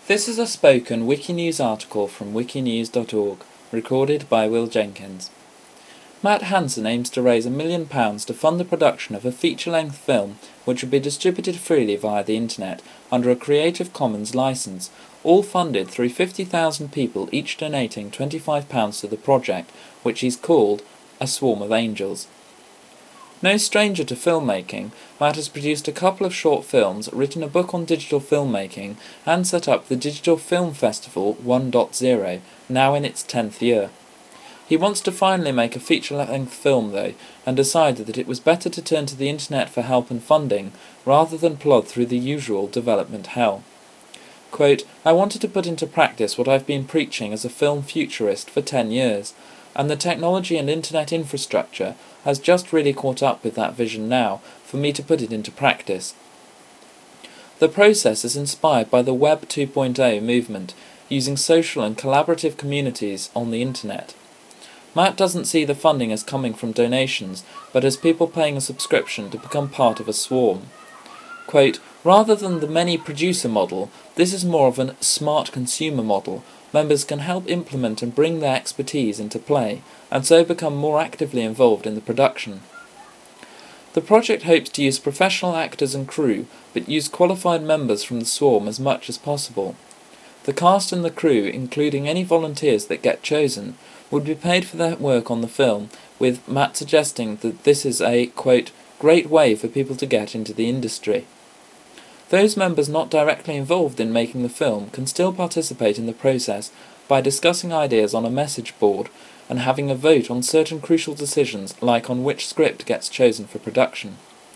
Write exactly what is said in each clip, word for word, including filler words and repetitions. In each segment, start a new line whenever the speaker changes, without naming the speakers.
This is a spoken Wikinews article from wikinews dot org, recorded by Will Jenkins. Matt Hanson aims to raise a million pounds to fund the production of a feature-length film which would be distributed freely via the internet under a Creative Commons licence, all funded through fifty thousand people each donating twenty-five pounds to the project, which he's called A Swarm of Angels. No stranger to filmmaking, Matt has produced a couple of short films, written a book on digital filmmaking, and set up the Digital Film Festival one point oh, now in its tenth year. He wants to finally make a feature-length film, though, and decided that it was better to turn to the internet for help and funding, rather than plod through the usual development hell. Quote, "I wanted to put into practice what I've been preaching as a film futurist for ten years, and the technology and internet infrastructure has just really caught up with that vision now, for me to put it into practice." The process is inspired by the Web two point oh movement, using social and collaborative communities on the internet. Matt doesn't see the funding as coming from donations, but as people paying a subscription to become part of a swarm. Quote, "Rather than the many producer model, this is more of a smart consumer model. Members can help implement and bring their expertise into play, and so become more actively involved in the production." The project hopes to use professional actors and crew, but use qualified members from the swarm as much as possible. The cast and the crew, including any volunteers that get chosen, would be paid for their work on the film, with Matt suggesting that this is a, quote, "great way for people to get into the industry." Those members not directly involved in making the film can still participate in the process by discussing ideas on a message board and having a vote on certain crucial decisions, like on which script gets chosen for production.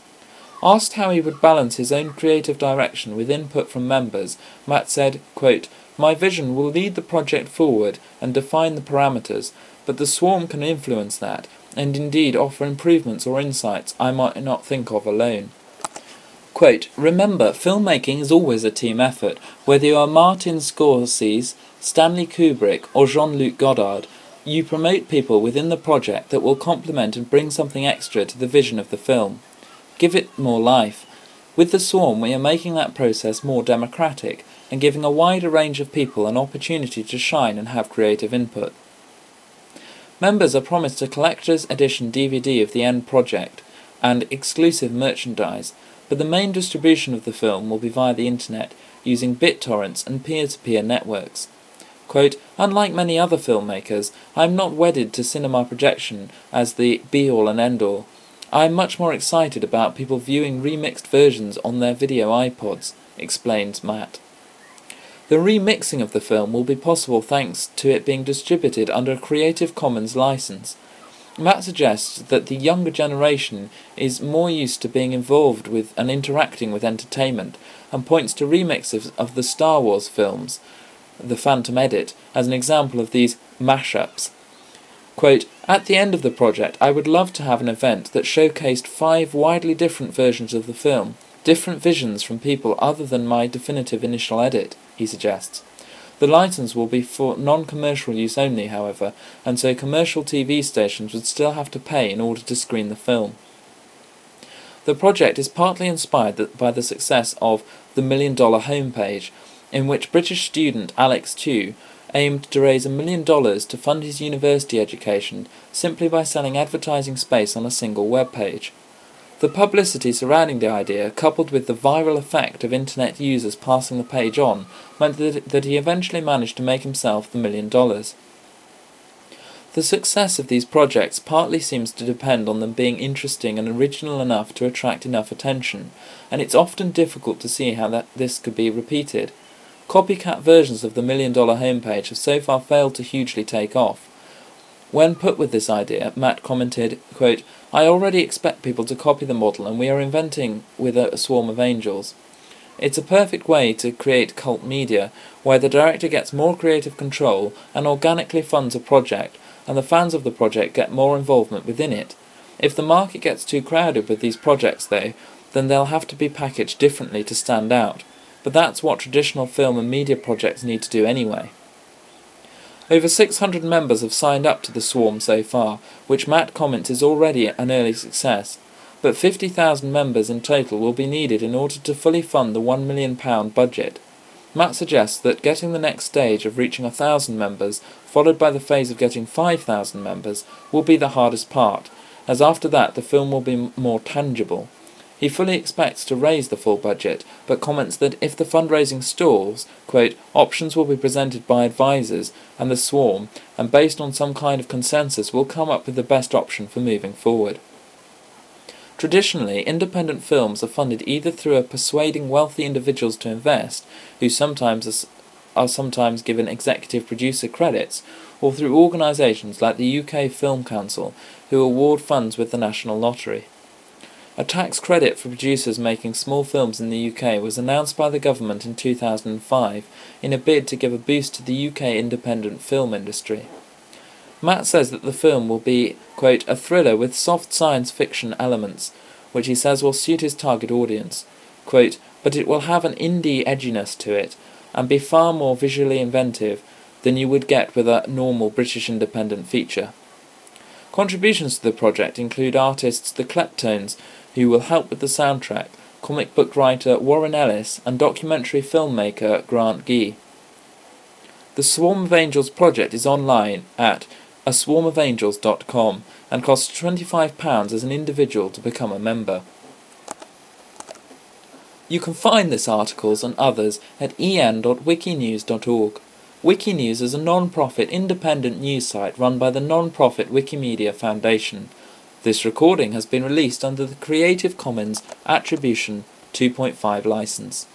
Asked how he would balance his own creative direction with input from members, Matt said, quote, "My vision will lead the project forward and define the parameters, but the swarm can influence that, and indeed offer improvements or insights I might not think of alone." Quote, "Remember, filmmaking is always a team effort, whether you are Martin Scorsese, Stanley Kubrick, or Jean-Luc Godard. You promote people within the project that will complement and bring something extra to the vision of the film. Give it more life. With the swarm, we are making that process more democratic, and giving a wider range of people an opportunity to shine and have creative input." Members are promised a collector's edition D V D of the end project and exclusive merchandise, but the main distribution of the film will be via the internet, using BitTorrents and peer-to-peer networks. Quote, "Unlike many other filmmakers, I am not wedded to cinema projection as the be-all and end-all. I am much more excited about people viewing remixed versions on their video iPods," explains Matt. The remixing of the film will be possible thanks to it being distributed under a Creative Commons license. Matt suggests that the younger generation is more used to being involved with and interacting with entertainment, and points to remixes of the Star Wars films, The Phantom Edit, as an example of these mashups. Quote, "At the end of the project, I would love to have an event that showcased five widely different versions of the film, different visions from people other than my definitive initial edit," he suggests. The license will be for non-commercial use only, however, and so commercial T V stations would still have to pay in order to screen the film. The project is partly inspired by the success of the Million Dollar Homepage, in which British student Alex Tew aimed to raise a million dollars to fund his university education simply by selling advertising space on a single web page. The publicity surrounding the idea, coupled with the viral effect of internet users passing the page on, meant that, that he eventually managed to make himself the million dollars. The success of these projects partly seems to depend on them being interesting and original enough to attract enough attention, and it's often difficult to see how that this could be repeated. Copycat versions of the Million Dollar Homepage have so far failed to hugely take off. When put with this idea, Matt commented, quote, "I already expect people to copy the model, and we are inventing with a, a swarm of angels. It's a perfect way to create cult media, where the director gets more creative control and organically funds a project, and the fans of the project get more involvement within it. If the market gets too crowded with these projects, though, then they'll have to be packaged differently to stand out. But that's what traditional film and media projects need to do anyway." Over six hundred members have signed up to the swarm so far, which Matt comments is already an early success, but fifty thousand members in total will be needed in order to fully fund the one million pounds budget. Matt suggests that getting the next stage of reaching a thousand members, followed by the phase of getting five thousand members, will be the hardest part, as after that the film will be more tangible. He fully expects to raise the full budget, but comments that if the fundraising stalls, quote, options will be presented by advisors and the swarm, and based on some kind of consensus will come up with the best option for moving forward. Traditionally, independent films are funded either through a persuading wealthy individuals to invest, who sometimes are sometimes given executive producer credits, or through organisations like the U K Film Council, who award funds with the National Lottery. A tax credit for producers making small films in the U K was announced by the government in two thousand five in a bid to give a boost to the U K independent film industry. Matt says that the film will be, quote, a thriller with soft science fiction elements, which he says will suit his target audience, quote, but it will have an indie edginess to it, and be far more visually inventive than you would get with a normal British independent feature. Contributions to the project include artists The Kleptones, who will help with the soundtrack, comic book writer Warren Ellis, and documentary filmmaker Grant Gee. The Swarm of Angels project is online at a swarm of angels dot com and costs twenty-five pounds as an individual to become a member. You can find this articles and others at e n dot wikinews dot org. Wikinews is a non-profit independent news site run by the non-profit Wikimedia Foundation. This recording has been released under the Creative Commons Attribution two point five license.